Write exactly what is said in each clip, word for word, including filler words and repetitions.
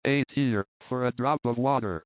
A tear, for a drop of water.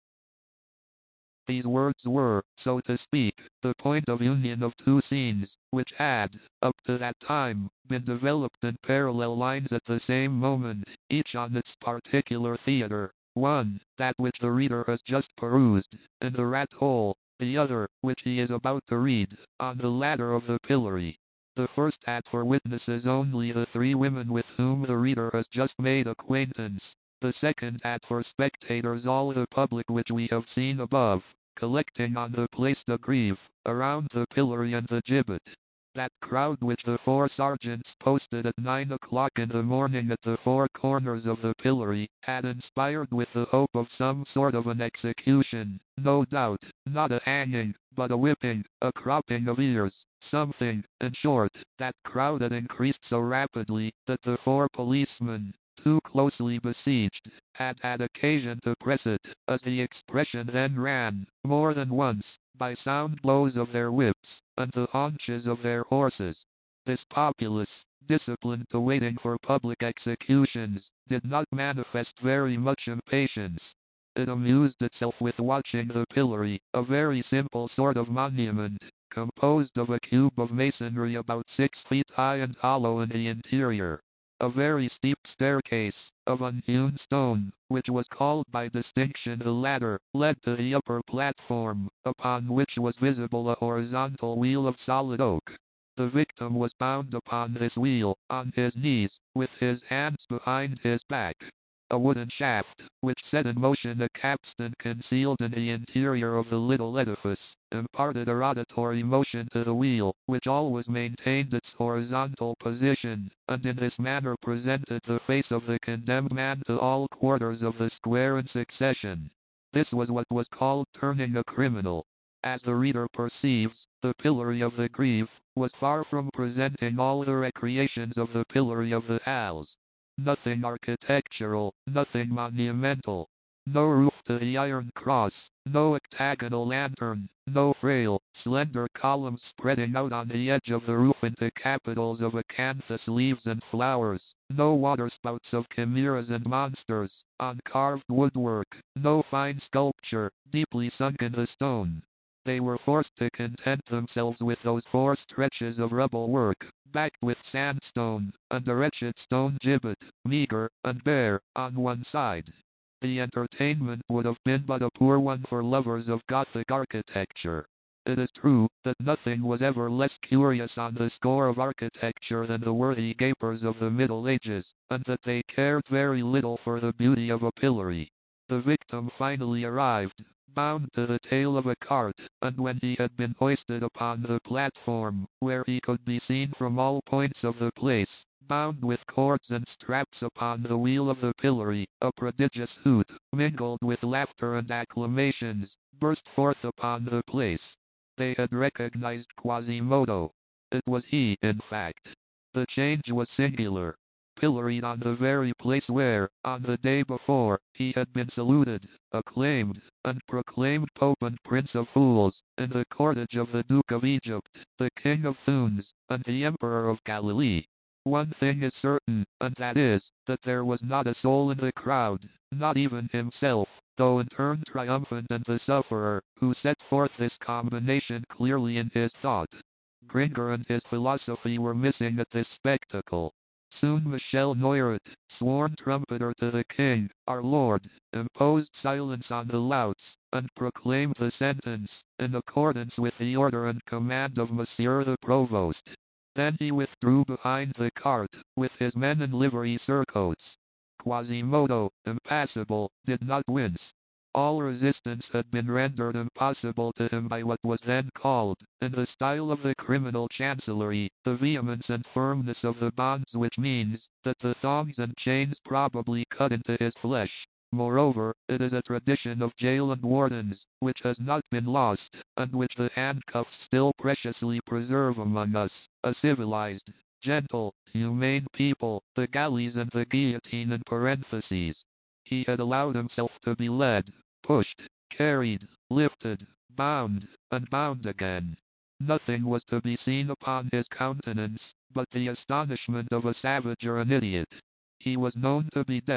These words were, so to speak, the point of union of two scenes, which had, up to that time, been developed in parallel lines at the same moment, each on its particular theater. One, that which the reader has just perused, in the rat hole; the other, which he is about to read, on the ladder of the pillory. The first had for witnesses only the three women with whom the reader has just made acquaintance. The second had for spectators all the public which we have seen above, collecting on the Place de Grève, around the pillory and the gibbet. That crowd which the four sergeants posted at nine o'clock in the morning at the four corners of the pillory, had inspired with the hope of some sort of an execution, no doubt, not a hanging, but a whipping, a cropping of ears, something, in short. That crowd had increased so rapidly, that the four policemen, too closely besieged, had had occasion to press it, as the expression then ran, more than once, by sound blows of their whips, and the haunches of their horses. This populace, disciplined to waiting for public executions, did not manifest very much impatience. It amused itself with watching the pillory, a very simple sort of monument, composed of a cube of masonry about six feet high and hollow in the interior. A very steep staircase, of unhewn stone, which was called by distinction the ladder, led to the upper platform, upon which was visible a horizontal wheel of solid oak. The victim was bound upon this wheel, on his knees, with his hands behind his back. A wooden shaft, which set in motion a capstan concealed in the interior of the little edifice, imparted a rotatory motion to the wheel, which always maintained its horizontal position, and in this manner presented the face of the condemned man to all quarters of the square in succession. This was what was called turning a criminal. As the reader perceives, the pillory of the Grève was far from presenting all the recreations of the pillory of the Halles. Nothing architectural, nothing monumental. No roof to the Iron Cross, no octagonal lantern, no frail, slender columns spreading out on the edge of the roof into capitals of acanthus leaves and flowers, no waterspouts of chimeras and monsters, on carved woodwork, no fine sculpture, deeply sunk in the stone. They were forced to content themselves with those four stretches of rubble work, backed with sandstone, and a wretched stone gibbet, meagre and bare, on one side. The entertainment would have been but a poor one for lovers of Gothic architecture. It is true that nothing was ever less curious on the score of architecture than the worthy gapers of the Middle Ages, and that they cared very little for the beauty of a pillory. The victim finally arrived, bound to the tail of a cart, and when he had been hoisted upon the platform, where he could be seen from all points of the place, bound with cords and straps upon the wheel of the pillory, a prodigious hoot, mingled with laughter and acclamations, burst forth upon the place. They had recognized Quasimodo. It was he, in fact. The change was singular. Pilloried on the very place where, on the day before, he had been saluted, acclaimed, and proclaimed Pope and Prince of Fools, in the cortege of the Duke of Egypt, the King of Thunes, and the Emperor of Galilee. One thing is certain, and that is, that there was not a soul in the crowd, not even himself, though in turn triumphant and the sufferer, who set forth this combination clearly in his thought. Gringoire and his philosophy were missing at this spectacle. Soon Michel Noirot, sworn trumpeter to the king, our lord, imposed silence on the louts, and proclaimed the sentence, in accordance with the order and command of Monsieur the Provost. Then he withdrew behind the cart, with his men in livery surcoats. Quasimodo, impassible, did not wince. All resistance had been rendered impossible to him by what was then called, in the style of the criminal chancellery, the vehemence and firmness of the bonds, which means that the thongs and chains probably cut into his flesh. Moreover, it is a tradition of jail and wardens, which has not been lost, and which the handcuffs still preciously preserve among us, a civilized, gentle, humane people, the galleys and the guillotine in parentheses. He had allowed himself to be led, pushed, carried, lifted, bound, and bound again. Nothing was to be seen upon his countenance, but the astonishment of a savage or an idiot. He was known to be deaf,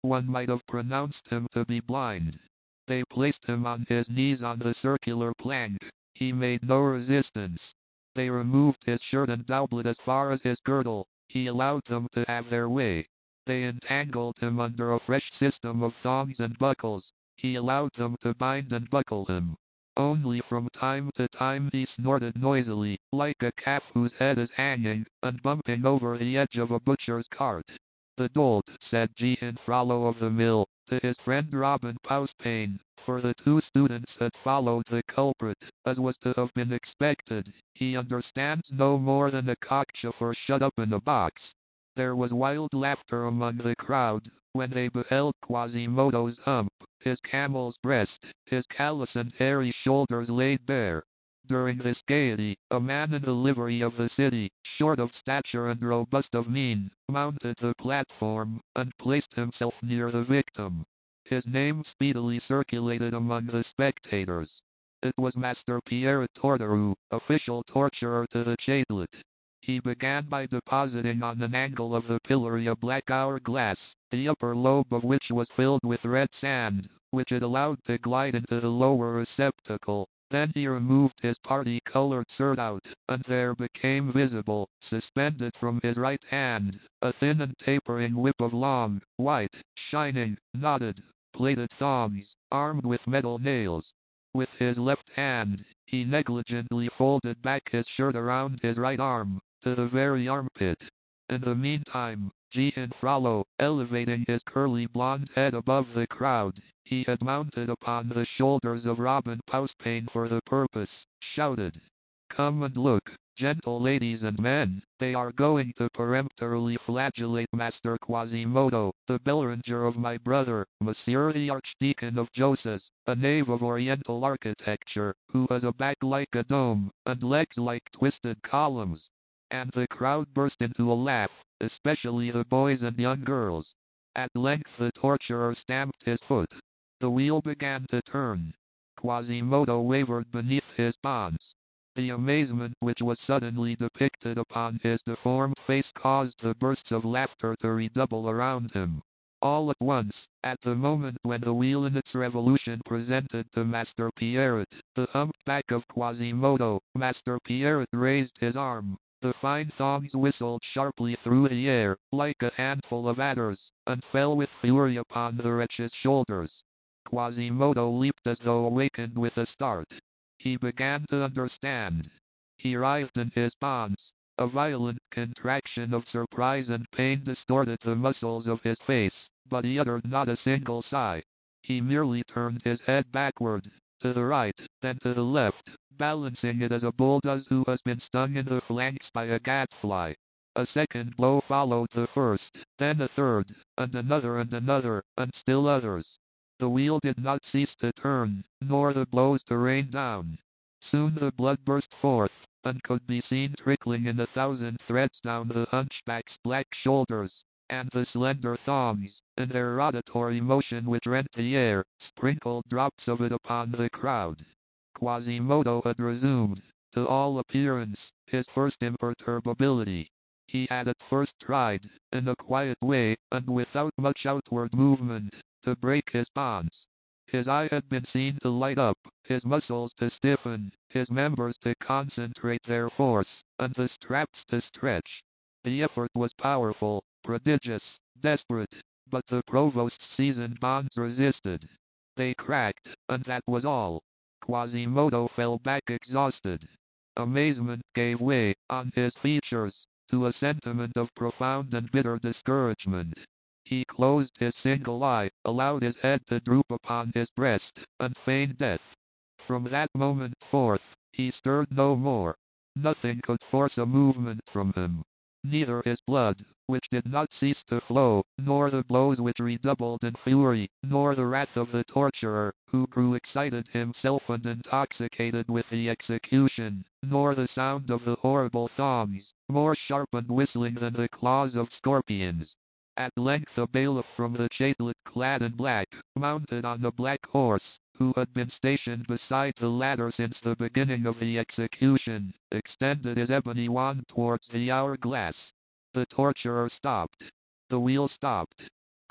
One might have pronounced him to be blind. They placed him on his knees on the circular plank. He made no resistance. They removed his shirt and doublet as far as his girdle. He allowed them to have their way. They entangled him under a fresh system of thongs and buckles. He allowed them to bind and buckle him. Only from time to time he snorted noisily, like a calf whose head is hanging, and bumping over the edge of a butcher's cart. The dolt, said Jehan Frollo of the mill, to his friend Robin Pouspain, for the two students had followed the culprit, as was to have been expected. He understands no more than a cockchafer shut up in a box. There was wild laughter among the crowd, when they beheld Quasimodo's hump, his camel's breast, his callous and hairy shoulders laid bare. During this gaiety, a man in the livery of the city, short of stature and robust of mien, mounted the platform, and placed himself near the victim. His name speedily circulated among the spectators. It was Master Pierre Torterue, official torturer to the chatelet. He began by depositing on an angle of the pillory a black hourglass, the upper lobe of which was filled with red sand, which it allowed to glide into the lower receptacle. Then he removed his party-colored surtout, and there became visible, suspended from his right hand, a thin and tapering whip of long, white, shining, knotted, plaited thongs, armed with metal nails. With his left hand, he negligently folded back his shirt around his right arm, to the very armpit. In the meantime, Jehan Frollo, elevating his curly blond head above the crowd, he had mounted upon the shoulders of Robin Pouspain for the purpose, shouted, "Come and look, gentle ladies and men, they are going to peremptorily flagellate Master Quasimodo, the Bellringer of my brother, Monsieur the Archdeacon of Josas, a knave of Oriental architecture, who has a back like a dome, and legs like twisted columns." And the crowd burst into a laugh, especially the boys and young girls. At length the torturer stamped his foot. The wheel began to turn. Quasimodo wavered beneath his bonds. The amazement which was suddenly depicted upon his deformed face caused the bursts of laughter to redouble around him. All at once, at the moment when the wheel in its revolution presented to Master Pierre the humped back of Quasimodo, Master Pierre raised his arm. The fine thongs whistled sharply through the air, like a handful of adders, and fell with fury upon the wretch's shoulders. Quasimodo leaped as though awakened with a start. He began to understand. He writhed in his bonds. A violent contraction of surprise and pain distorted the muscles of his face, but he uttered not a single sigh. He merely turned his head backward, to the right, then to the left, balancing it as a bull does who has been stung in the flanks by a gadfly. A second blow followed the first, then a third, and another and another, and still others. The wheel did not cease to turn, nor the blows to rain down. Soon the blood burst forth, and could be seen trickling in a thousand threads down the hunchback's black shoulders, and the slender thongs, in their rotatory motion which rent the air, sprinkled drops of it upon the crowd. Quasimodo had resumed, to all appearance, his first imperturbability. He had at first tried, in a quiet way, and without much outward movement, to break his bonds. His eye had been seen to light up, his muscles to stiffen, his members to concentrate their force, and the straps to stretch. The effort was powerful, prodigious, desperate, but the provost's seasoned bonds resisted. They cracked, and that was all. Quasimodo fell back exhausted. Amazement gave way, on his features, to a sentiment of profound and bitter discouragement. He closed his single eye, allowed his head to droop upon his breast, and feigned death. From that moment forth, he stirred no more. Nothing could force a movement from him. Neither his blood, which did not cease to flow, nor the blows which redoubled in fury, nor the wrath of the torturer, who grew excited himself and intoxicated with the execution, nor the sound of the horrible thongs, more sharp and whistling than the claws of scorpions. At length a bailiff from the chatelet clad in black, mounted on a black horse, who had been stationed beside the ladder since the beginning of the execution, extended his ebony wand towards the hourglass. The torturer stopped. The wheel stopped.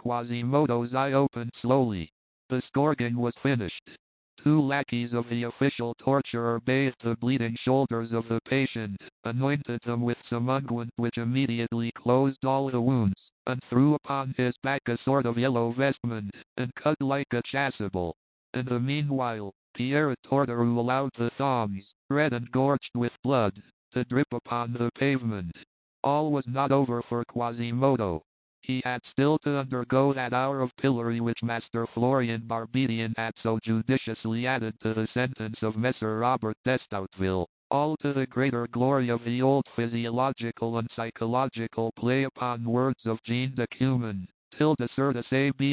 Quasimodo's eye opened slowly. The scourging was finished. Two lackeys of the official torturer bathed the bleeding shoulders of the patient, anointed them with some unguent which immediately closed all the wounds, and threw upon his back a sort of yellow vestment, and cut like a chasuble. In the meanwhile, Pierre Torterue allowed the thongs, red and gorged with blood, to drip upon the pavement. All was not over for Quasimodo. He had still to undergo that hour of pillory which Master Florian Barbedian had so judiciously added to the sentence of Messer Robert d'Estoutville, all to the greater glory of the old physiological and psychological play upon words of Jean de Cumin, tilde certus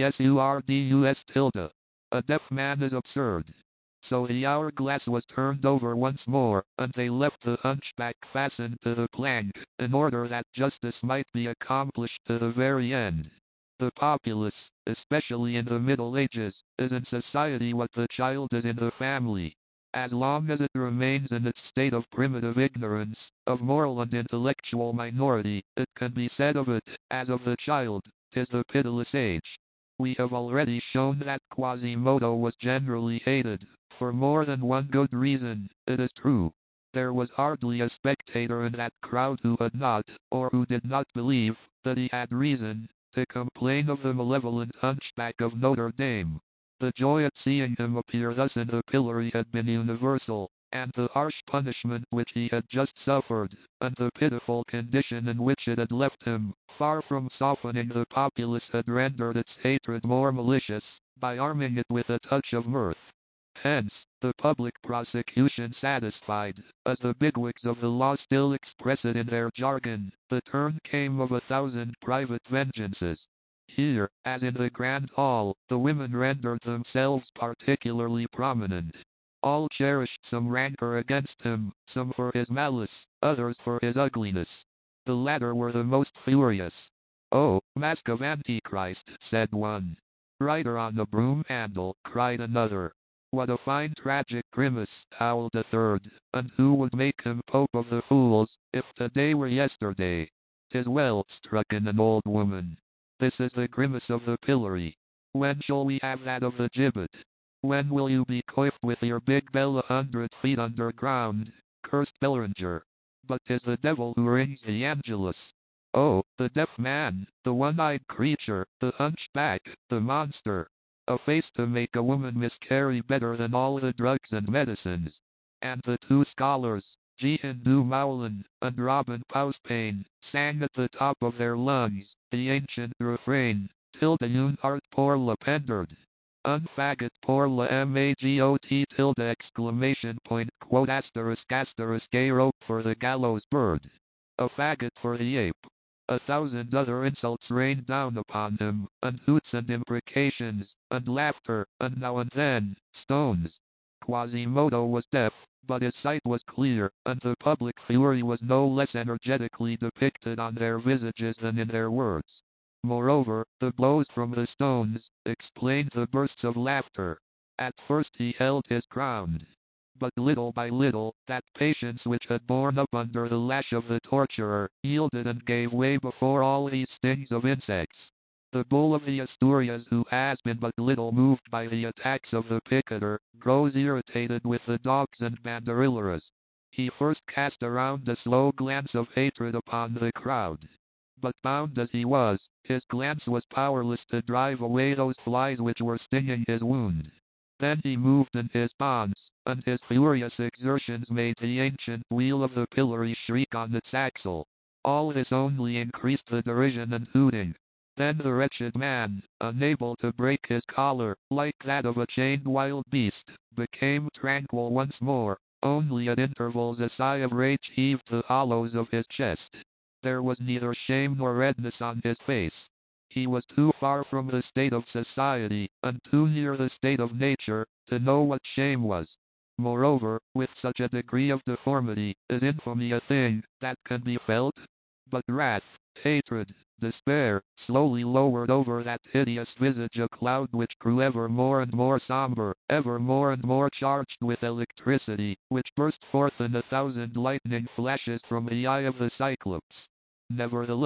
absurdus tilde. A deaf man is absurd. So the hourglass was turned over once more, and they left the hunchback fastened to the plank, in order that justice might be accomplished to the very end. The populace, especially in the Middle Ages, is in society what the child is in the family. As long as it remains in its state of primitive ignorance, of moral and intellectual minority, it can be said of it, as of the child, 'tis the pitiless age. We have already shown that Quasimodo was generally hated, for more than one good reason, it is true. There was hardly a spectator in that crowd who had not, or who did not believe, that he had reason to complain of the malevolent hunchback of Notre Dame. The joy at seeing him appear thus in the pillory had been universal, and the harsh punishment which he had just suffered, and the pitiful condition in which it had left him, far from softening the populace, had rendered its hatred more malicious, by arming it with a touch of mirth. Hence, the public prosecution satisfied, as the bigwigs of the law still express it in their jargon, the turn came of a thousand private vengeances. Here, as in the grand hall, the women rendered themselves particularly prominent. All cherished some rancor against him, some for his malice, others for his ugliness. The latter were the most furious. "Oh, mask of Antichrist," said one. "Rider on the broom handle," cried another. "What a fine tragic grimace," howled a third, "and who would make him Pope of the Fools, if today were yesterday?" "'Tis well," struck in an old woman. "This is the grimace of the pillory. When shall we have that of the gibbet? When will you be coiffed with your big bell a hundred feet underground? Cursed Bellinger! But 'tis the devil who rings the Angelus. Oh, the deaf man, the one-eyed creature, the hunchback, the monster. A face to make a woman miscarry better than all the drugs and medicines." And the two scholars, Jehan du Moulin and Robin Pauspain, sang at the top of their lungs the ancient refrain, "Tilde un art pour la pendard. Un faggot pour la magot tilde exclamation point quote asterisk asterisk a rope for the gallows bird. A faggot for the ape." A thousand other insults rained down upon him, and hoots and imprecations, and laughter, and now and then, stones. Quasimodo was deaf, but his sight was clear, and the public fury was no less energetically depicted on their visages than in their words. Moreover, the blows from the stones explained the bursts of laughter. At first he held his ground. But little by little, that patience which had borne up under the lash of the torturer, yielded and gave way before all these stings of insects. The bull of the Asturias, who has been but little moved by the attacks of the picketer, grows irritated with the dogs and banderilleras. He first cast around a slow glance of hatred upon the crowd. But bound as he was, his glance was powerless to drive away those flies which were stinging his wound. Then he moved in his bonds, and his furious exertions made the ancient wheel of the pillory shriek on its axle. All this only increased the derision and hooting. Then the wretched man, unable to break his collar, like that of a chained wild beast, became tranquil once more. Only at intervals a sigh of rage heaved the hollows of his chest. There was neither shame nor redness on his face. He was too far from the state of society, and too near the state of nature, to know what shame was. Moreover, with such a degree of deformity, is infamy a thing that can be felt? But wrath, hatred, despair, slowly lowered over that hideous visage a cloud which grew ever more and more somber, ever more and more charged with electricity, which burst forth in a thousand lightning flashes from the eye of the Cyclops. Nevertheless,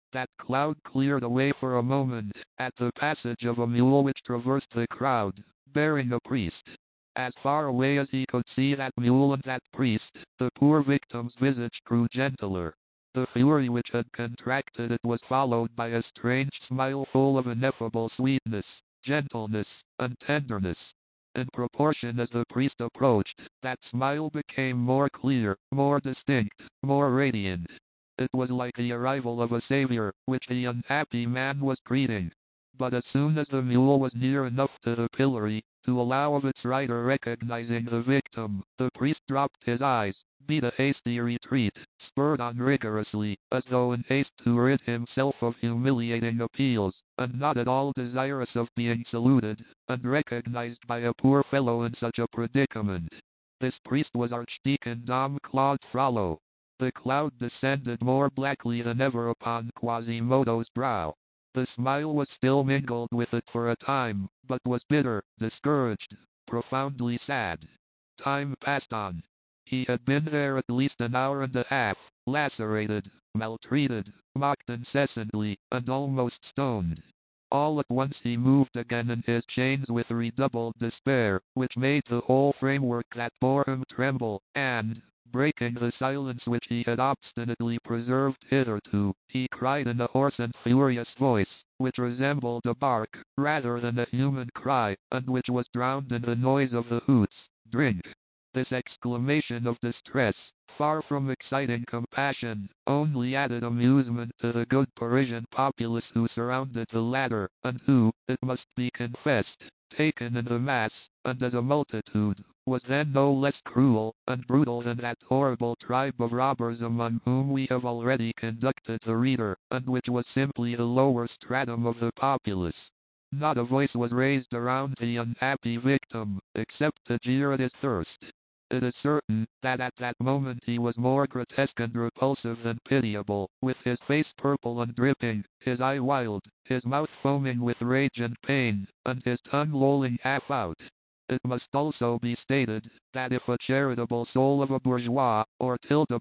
That cloud cleared away for a moment, at the passage of a mule which traversed the crowd, bearing a priest. As far away as he could see that mule and that priest, the poor victim's visage grew gentler. The fury which had contracted it was followed by a strange smile full of ineffable sweetness, gentleness, and tenderness. In proportion as the priest approached, that smile became more clear, more distinct, more radiant. It was like the arrival of a savior, which the unhappy man was greeting. But as soon as the mule was near enough to the pillory to allow of its rider recognizing the victim, the priest dropped his eyes, beat a hasty retreat, spurred on rigorously, as though in haste to rid himself of humiliating appeals, and not at all desirous of being saluted, and recognized by a poor fellow in such a predicament. This priest was Archdeacon Dom Claude Frollo. The cloud descended more blackly than ever upon Quasimodo's brow. The smile was still mingled with it for a time, but was bitter, discouraged, profoundly sad. Time passed on. He had been there at least an hour and a half, lacerated, maltreated, mocked incessantly, and almost stoned. All at once he moved again in his chains with redoubled despair, which made the whole framework that bore him tremble, and, breaking the silence which he had obstinately preserved hitherto, he cried in a hoarse and furious voice, which resembled a bark, rather than a human cry, and which was drowned in the noise of the hoots, "Drink!" This exclamation of distress, far from exciting compassion, only added amusement to the good Parisian populace who surrounded the latter, and who, it must be confessed, taken in the mass, and as a multitude, was then no less cruel and brutal than that horrible tribe of robbers among whom we have already conducted the reader, and which was simply the lower stratum of the populace. Not a voice was raised around the unhappy victim, except to jeer at his thirst. It is certain that at that moment he was more grotesque and repulsive than pitiable, with his face purple and dripping, his eye wild, his mouth foaming with rage and pain, and his tongue lolling half out. It must also be stated, that if a charitable soul of a bourgeois, or tilde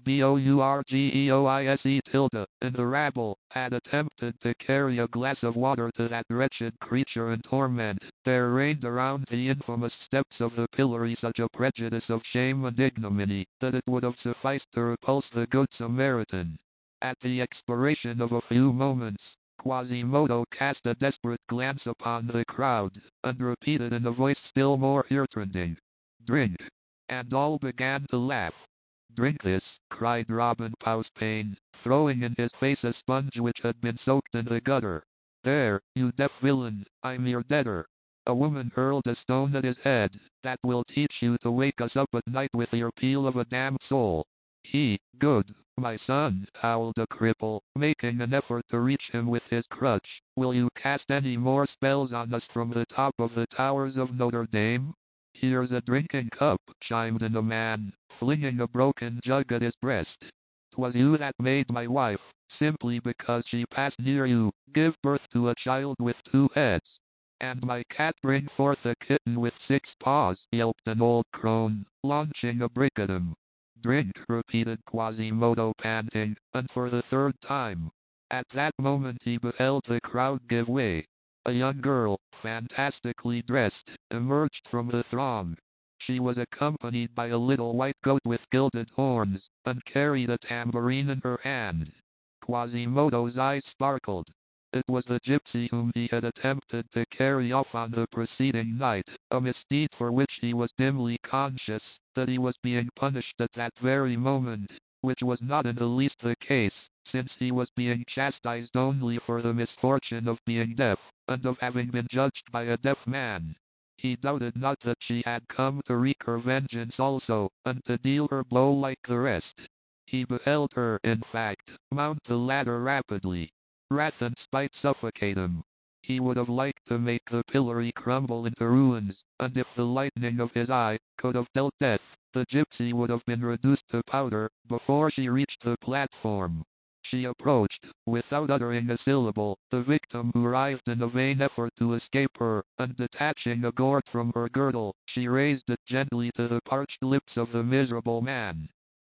bourgeoise tilde, in the rabble, had attempted to carry a glass of water to that wretched creature in torment, there reigned around the infamous steps of the pillory such a prejudice of shame and ignominy, that it would have sufficed to repulse the good Samaritan. At the expiration of a few moments, Quasimodo cast a desperate glance upon the crowd, and repeated in a voice still more heartrending, "Drink!" And all began to laugh. "Drink this," cried Robin Pauspain, throwing in his face a sponge which had been soaked in the gutter. "There, you deaf villain, I'm your debtor." A woman hurled a stone at his head. "That will teach you to wake us up at night with your peal of a damned soul." "He, good, my son," howled a cripple, making an effort to reach him with his crutch. "Will you cast any more spells on us from the top of the towers of Notre Dame?" "Here's a drinking cup," chimed in a man, flinging a broken jug at his breast. "'Twas you that made my wife, simply because she passed near you, give birth to a child with two heads. And my cat bring forth a kitten with six paws," yelped an old crone, launching a brick at him. "Drink," repeated Quasimodo, panting, and for the third time. At that moment he beheld the crowd give way. A young girl, fantastically dressed, emerged from the throng. She was accompanied by a little white goat with gilded horns, and carried a tambourine in her hand. Quasimodo's eyes sparkled. It was the gypsy whom he had attempted to carry off on the preceding night, a misdeed for which he was dimly conscious that he was being punished at that very moment, which was not in the least the case, since he was being chastised only for the misfortune of being deaf, and of having been judged by a deaf man. He doubted not that she had come to wreak her vengeance also, and to deal her blow like the rest. He beheld her, in fact, mount the ladder rapidly. Wrath and spite suffocate him. He would have liked to make the pillory crumble into ruins, and if the lightning of his eye could have dealt death, the gypsy would have been reduced to powder before she reached the platform. She approached, without uttering a syllable, the victim who writhed in a vain effort to escape her, and detaching a gourd from her girdle, she raised it gently to the parched lips of the miserable man.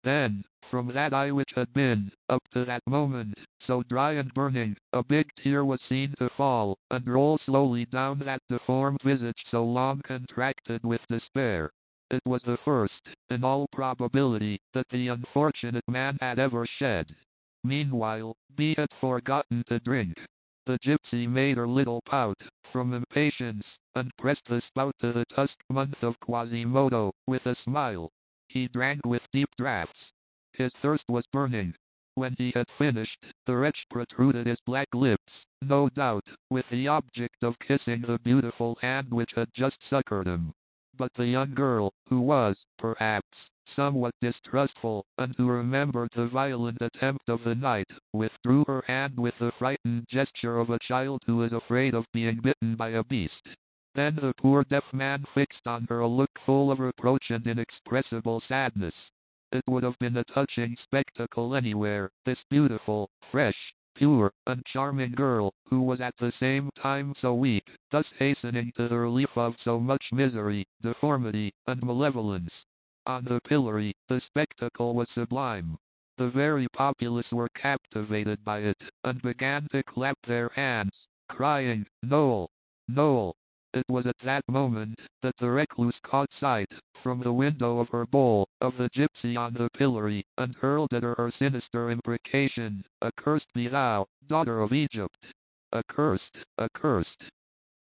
Then, from that eye which had been, up to that moment, so dry and burning, a big tear was seen to fall, and roll slowly down that deformed visage so long contracted with despair. It was the first, in all probability, that the unfortunate man had ever shed. Meanwhile, B had forgotten to drink. The gypsy made her little pout, from impatience, and pressed the spout to the tusked month of Quasimodo, with a smile. He drank with deep draughts. His thirst was burning. When he had finished, the wretch protruded his black lips, no doubt, with the object of kissing the beautiful hand which had just succored him. But the young girl, who was, perhaps, somewhat distrustful, and who remembered the violent attempt of the night, withdrew her hand with the frightened gesture of a child who is afraid of being bitten by a beast. Then the poor deaf man fixed on her a look full of reproach and inexpressible sadness. It would have been a touching spectacle anywhere, this beautiful, fresh, pure, and charming girl, who was at the same time so weak, thus hastening to the relief of so much misery, deformity, and malevolence. On the pillory, the spectacle was sublime. The very populace were captivated by it, and began to clap their hands, crying, "Noel! Noel!" It was at that moment that the recluse caught sight, from the window of her bowl, of the gypsy on the pillory, and hurled at her her sinister imprecation, "Accursed be thou, daughter of Egypt! Accursed, accursed!"